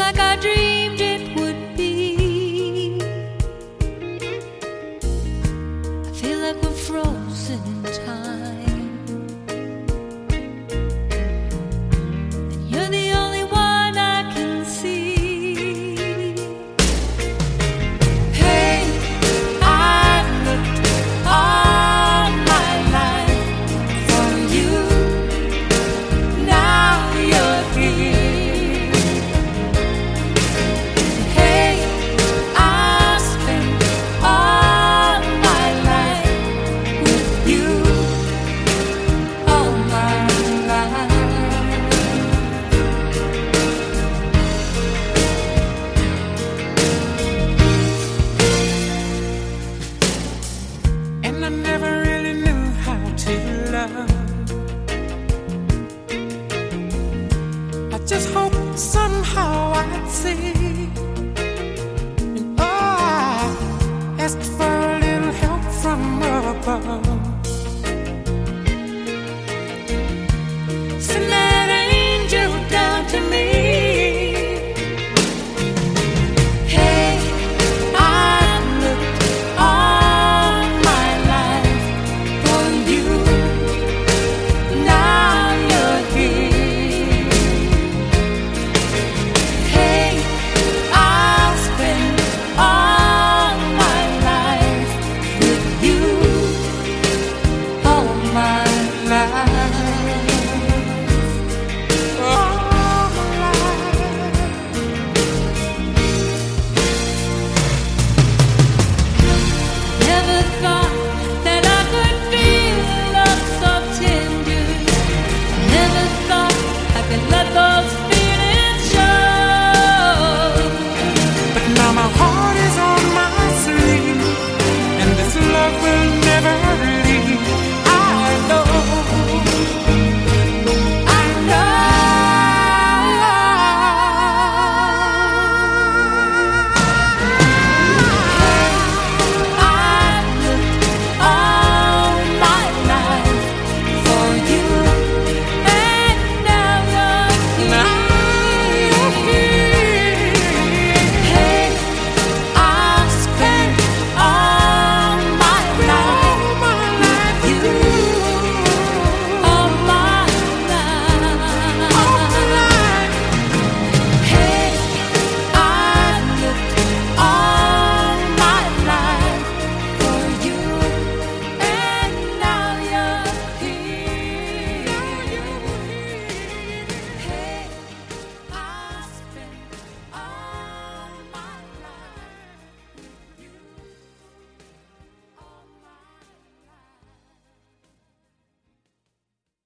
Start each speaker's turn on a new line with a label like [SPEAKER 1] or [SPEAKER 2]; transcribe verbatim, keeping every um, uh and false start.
[SPEAKER 1] like I dreamed it would be. I feel like we're frozen in time, and you're the only one I can see. Hey, I've looked all my life for you. Now you're here. Hey, I've spent all my life with you, all my life.
[SPEAKER 2] And I never really knew how to love. I just hope somehow I'd see. And oh, I asked for a little help from above. Send that angel down to me. Hey, I've looked all my life for you. Now you're here. Hey, I'll spend all my life with you, all my life.